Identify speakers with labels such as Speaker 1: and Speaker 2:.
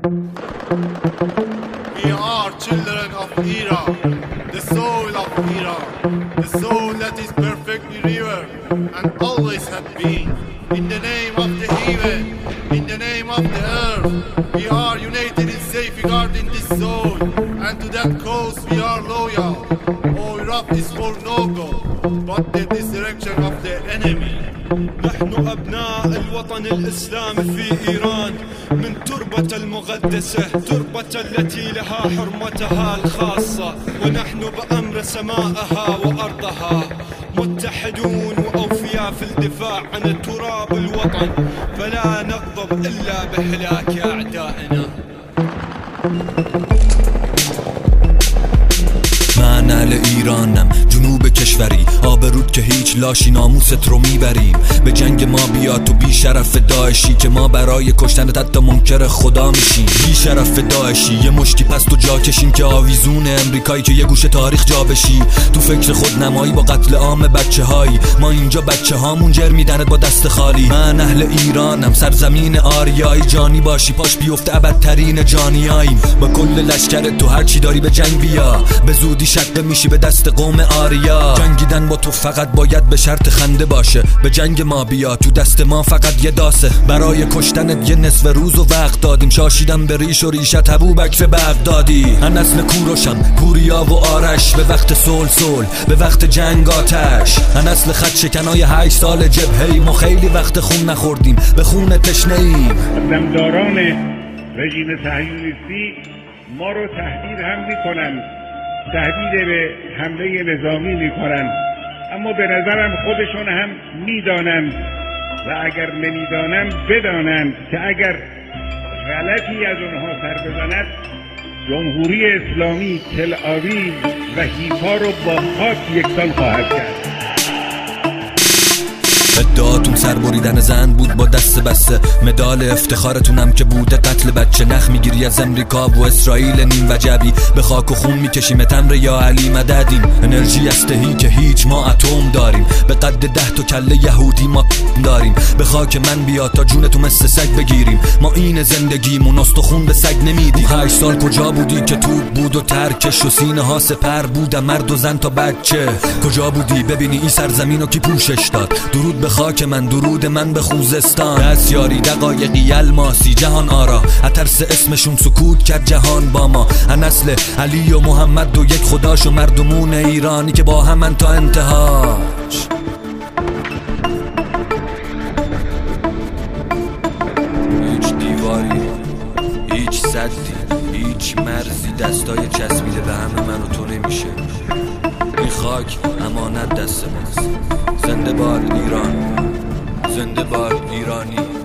Speaker 1: We are children of Iran, the soul of Iran, the soul that is perfectly revered and always had been. In the name of the heaven, in the name of the earth, we are united in safeguarding this soul, and to that cause we are loyal. Our Iraq is for no goal, but the destruction of the enemy.
Speaker 2: نحن أبناء الوطن الإسلامي في إيران، من تربة المقدسة، تربة التي لها حرمتها الخاصة، ونحن بأمر سمائها وأرضها متحدون وأوفياء في الدفاع عن التراب الوطن، فلا نغضب إلا بهلاك أعدائنا.
Speaker 3: من اهل ایرانم، جنوب کشوری، آبرود که هیچ لاشی ناموست رو میبریم. به جنگ ما بیا تو بی شرف داعشی، که ما برای کشتنت حتی منکر خدا میشیم. بی شرف داعشی، یه مشتی پست و جا کشین که آویزون امریکایی، که یه گوشه تاریخ جا بشی. تو فکر خود نمایی با قتل عام بچه هایی، ما اینجا بچه هامون جر میدنت با دست خالی. من اهل ایرانم، سرزمین آریایی، جانی باشی پاش بیفته ابدترین جانیاییم. با کل لشکرت تو هرچی داری به جنگ بیا، به زودی شده میشی به دست قوم آریا. جنگیدن با تو فقط باید به شرط خنده باشه، به جنگ ما بیا تو دست ما فقط یه داسه. برای کشتنت یه نصف روز و وقت دادیم، شاشیدم به ریش و ریشت ابوبکر بغدادی. من نسل کوروشم، پوریا و آرش، به وقت صلح به وقت جنگ آتش. من نسل خط شکنای 8 سال جبهه‌ای، ما خیلی وقت خون نخوردیم، به خون تشنه‌ایم.
Speaker 4: دمداران رژیم صهیونیستی ما رو تهدید هم میکنن، تهدید به حمله نظامی میکنن، اما به نظرم خودشون هم میدانند و اگر نمیدانند بدانند که اگر غلطی از اونها سر بزند، جمهوری اسلامی تل آویو و حیفا رو با خاک یکسان خواهد کرد.
Speaker 3: ادعاتون سر بریدن زن بود با دست بسته، مدال افتخارتونم که بوده قتل بچه. نخ میگیری از امریکا و اسرائیل نیم وجبی، به خاک و خون میکشیم تمر یا علی مددیم. انرژی استهی که هیچ، ما اتم داریم، به قد 10 تا کله یهودی ما داریم. به خاک من بیا تا جونتو مثل سگ بگیریم، ما این زندگیمون استخون به سگ نمیدیم. 8 سال کجا بودی که توپ بود و ترکش و سینه ها سپر بودن، مرد و زن تا بچه. کجا بودی ببینی این سرزمینو کی پوشش داد؟ درود به خاک من، درود من به خوزستان. دستیاری دقایقی الماسی، جهان آرا، اترس اسمشون سکوت کرد جهان با ما. نسل علی و محمد و یک خداش و مردمون ایرانی که با همن تا انتهاش. هیچ دیواری، هیچ سدی، هیچ مرزی دستای چسبیده به همه من و تو نمیشه. این خاک امانت دست ماست. زنده باد ایران، زنده باد ایرانی.